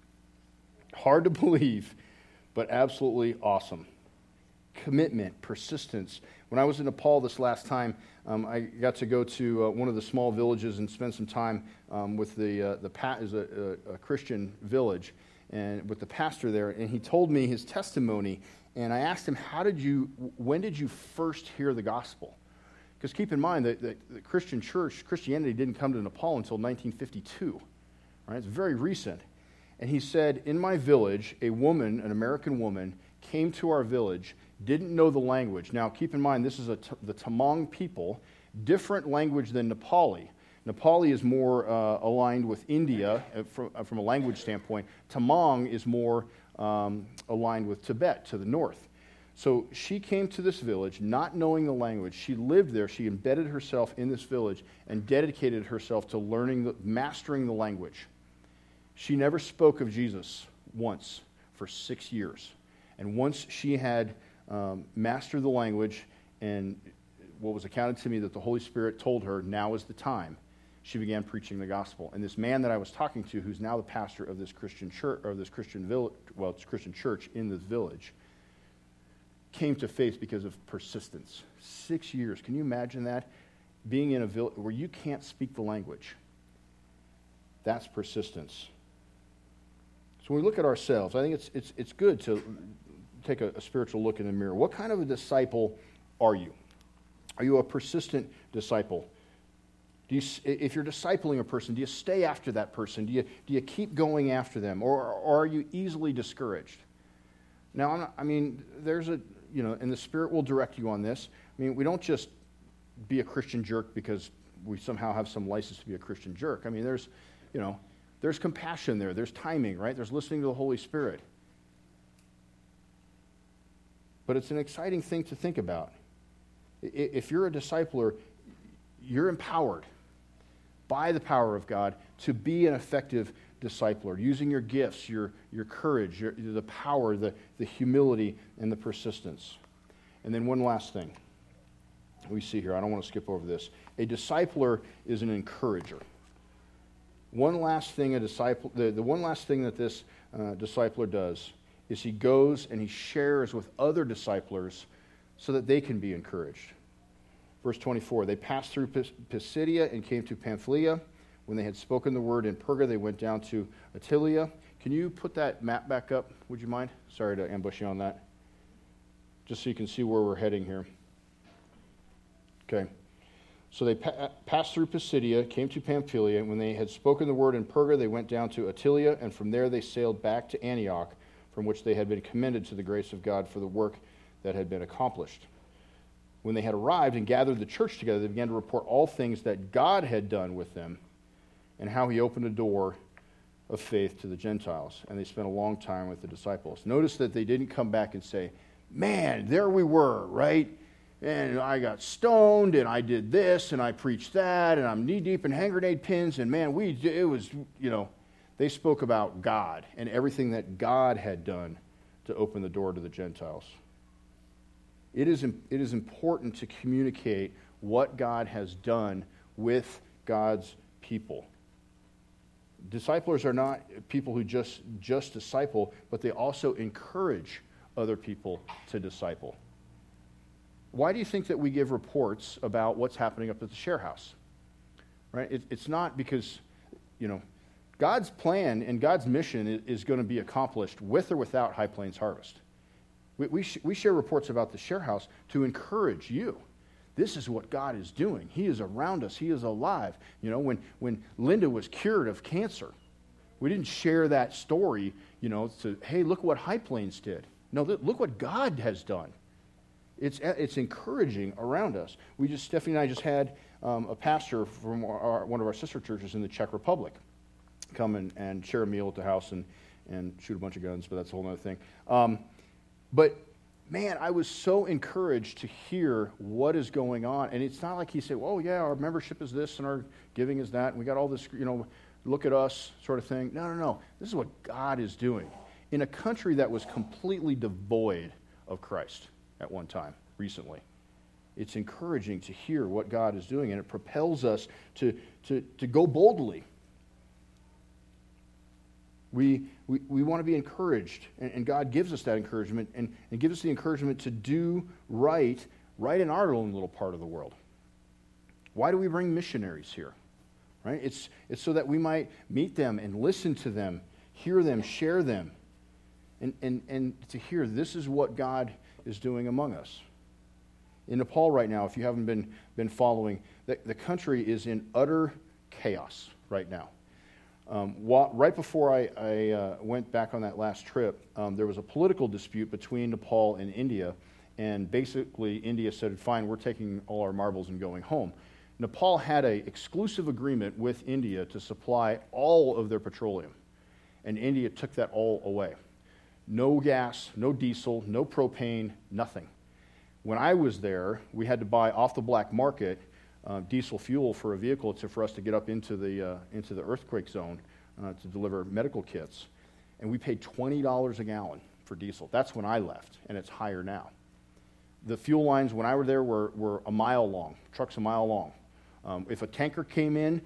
Hard to believe, but absolutely awesome. Commitment, persistence. When I was in Nepal this last time, um, I got to go to uh, one of the small villages and spend some time um, with the uh, the pa- is a, a, a Christian village, and with the pastor there. And he told me his testimony. And I asked him, "How did you? When did you first hear the gospel?" Because keep in mind that the, the Christian church, Christianity, didn't come to Nepal until nineteen fifty-two. Right? It's very recent. And he said, in my village, a woman, an American woman, came to our village, didn't know the language. Now, keep in mind, this is a t- the Tamang people, different language than Nepali. Nepali is more uh, aligned with India uh, from, uh, from a language standpoint. Tamang is more um, aligned with Tibet to the north. So she came to this village not knowing the language. She lived there. She embedded herself in this village and dedicated herself to learning, the, mastering the language. She never spoke of Jesus once for six years. And once she had um, mastered the language and what was accounted to me that the Holy Spirit told her, now is the time, she began preaching the gospel. And this man that I was talking to, who's now the pastor of this Christian church, or this Christian village, well, it's Christian church in this village, came to faith because of persistence. Six years. Can you imagine that? Being in a village where you can't speak the language. That's persistence. So when we look at ourselves, I think it's it's it's good to take a, a spiritual look in the mirror. What kind of a disciple are you? Are you a persistent disciple? Do you, if you're discipling a person, do you stay after that person? Do you do you keep going after them, or, or are you easily discouraged? Now, I'm not, I mean, there's a you know, and the Spirit will direct you on this. I mean, we don't just be a Christian jerk because we somehow have some license to be a Christian jerk. I mean, there's, you know, there's compassion there. There's timing, right? There's listening to the Holy Spirit. But it's an exciting thing to think about. If you're a discipler, you're empowered by the power of God to be an effective discipler, using your gifts, your, your courage, your, the power, the, the humility, and the persistence. And then one last thing we see here. I don't want to skip over this. A discipler is an encourager. One last thing a disciple, the, the one last thing that this uh, discipler does is he goes and he shares with other disciplers so that they can be encouraged. Verse twenty-four, they passed through Pisidia and came to Pamphylia. When they had spoken the word in Perga, they went down to Attalia. Can you put that map back up, would you mind? Sorry to ambush you on that. Just so you can see where we're heading here. Okay. So they pa- passed through Pisidia, came to Pamphylia, and when they had spoken the word in Perga, they went down to Attalia, and from there they sailed back to Antioch, from which they had been commended to the grace of God for the work that had been accomplished. When they had arrived and gathered the church together, they began to report all things that God had done with them and how he opened a door of faith to the Gentiles. And they spent a long time with the disciples. Notice that they didn't come back and say, man, there we were, right? And I got stoned, and I did this, and I preached that, and I'm knee-deep in hand grenade pins, and man, we it was, you know, they spoke about God and everything that God had done to open the door to the Gentiles. It is, it is important to communicate what God has done with God's people. Disciplers are not people who just, just disciple, but they also encourage other people to disciple. Why do you think that we give reports about what's happening up at the Share House? Right? It, it's not because, you know, God's plan and God's mission is, is going to be accomplished with or without High Plains Harvest. We, we, sh- we share reports about the Share House to encourage you. This is what God is doing. He is around us. He is alive. You know, when, when Linda was cured of cancer, we didn't share that story, you know, to, hey, look what High Plains did. No, look what God has done. It's it's encouraging around us. We just, Stephanie and I just had um, a pastor from our, our, one of our sister churches in the Czech Republic come and, and share a meal at the house and, and shoot a bunch of guns, but that's a whole other thing. Um, but man, I was so encouraged to hear what is going on. And it's not like he said, oh, yeah, our membership is this and our giving is that, and we got all this, you know, look at us sort of thing. No, no, no. This is what God is doing in a country that was completely devoid of Christ at one time, recently. It's encouraging to hear what God is doing, and it propels us to, to, to go boldly. We, we, we want to be encouraged, and, and God gives us that encouragement, and, and gives us the encouragement to do right, right in our own little part of the world. Why do we bring missionaries here? Right? It's, it's so that we might meet them and listen to them, hear them, share them, and, and, and to hear this is what God is doing among us. In Nepal right now, if you haven't been, been following, the, the country is in utter chaos right now. Um, while, right before I, I uh, went back on that last trip, um, there was a political dispute between Nepal and India, and basically India said, fine, we're taking all our marbles and going home. Nepal had an exclusive agreement with India to supply all of their petroleum, and India took that all away. No gas, no diesel, no propane, nothing. When I was there, we had to buy off the black market uh, diesel fuel for a vehicle to, for us to get up into the uh, into the earthquake zone uh, to deliver medical kits. And we paid twenty dollars a gallon for diesel. That's when I left, and it's higher now. The fuel lines when I was there were, were a mile long, trucks a mile long. Um, if a tanker came in,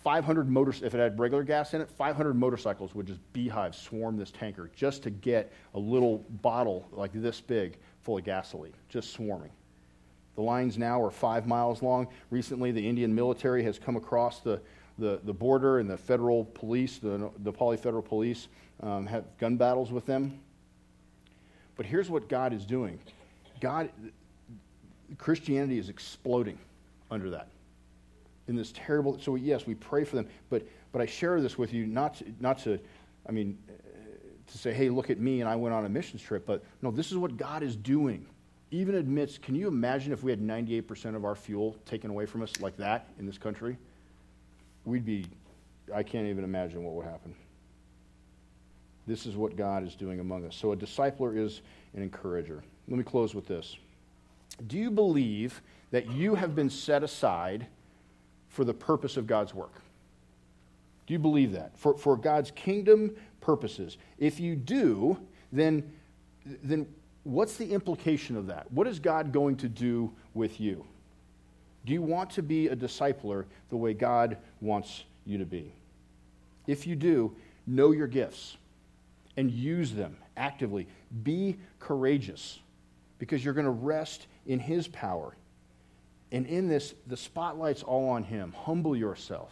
five hundred motors, if it had regular gas in it, five hundred motorcycles would just beehive swarm this tanker just to get a little bottle like this big full of gasoline, just swarming. The lines now are five miles long. Recently, the Indian military has come across the, the, the border, and the federal police, the, the poly-federal police, um, have gun battles with them. But here's what God is doing. God, Christianity is exploding under that. In this terrible, so yes, we pray for them, but but I share this with you not to, not to, I mean, to say, hey, look at me, and I went on a missions trip, but no, this is what God is doing. Even admits, can you imagine if we had ninety-eight percent of our fuel taken away from us like that in this country? We'd be, I can't even imagine what would happen. This is what God is doing among us. So a discipler is an encourager. Let me close with this. Do you believe that you have been set aside for the purpose of God's work? Do you believe that? For, for God's kingdom purposes? If you do, then, then what's the implication of that? What is God going to do with you? Do you want to be a discipler the way God wants you to be? If you do, know your gifts and use them actively. Be courageous because you're going to rest in His power. And in this, the spotlight's all on Him. Humble yourself.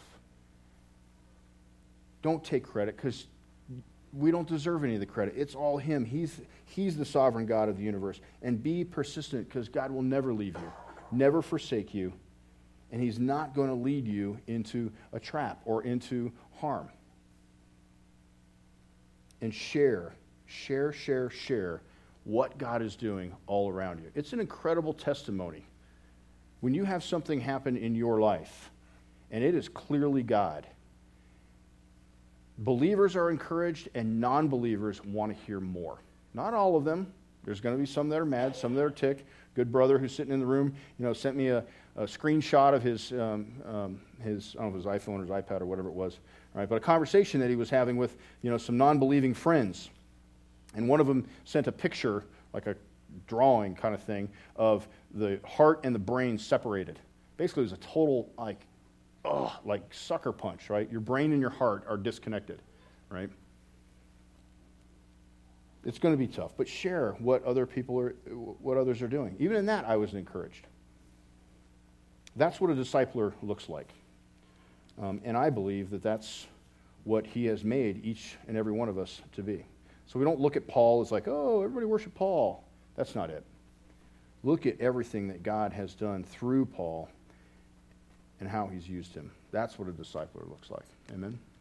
Don't take credit because we don't deserve any of the credit. It's all Him. He's, he's the sovereign God of the universe. And be persistent because God will never leave you, never forsake you, and He's not going to lead you into a trap or into harm. And share, share, share, share what God is doing all around you. It's an incredible testimony. When you have something happen in your life, and it is clearly God, believers are encouraged and non-believers want to hear more. Not all of them. There's going to be some that are mad, some that are ticked. Good brother who's sitting in the room, you know, sent me a, a screenshot of his, um, um, his, I don't know if it was iPhone or his iPad or whatever it was, right? But a conversation that he was having with, you know, some non-believing friends. And one of them sent a picture, like a drawing kind of thing, of the heart and the brain separated. Basically, it was a total, like, oh, like sucker punch, right? Your brain and your heart are disconnected, right? It's going to be tough, but share what other people are, what others are doing. Even in that, I was encouraged. That's what a discipler looks like. Um, and I believe that that's what He has made each and every one of us to be. So we don't look at Paul as like, oh, everybody worship Paul. That's not it. Look at everything that God has done through Paul and how He's used him. That's what a discipler looks like. Amen?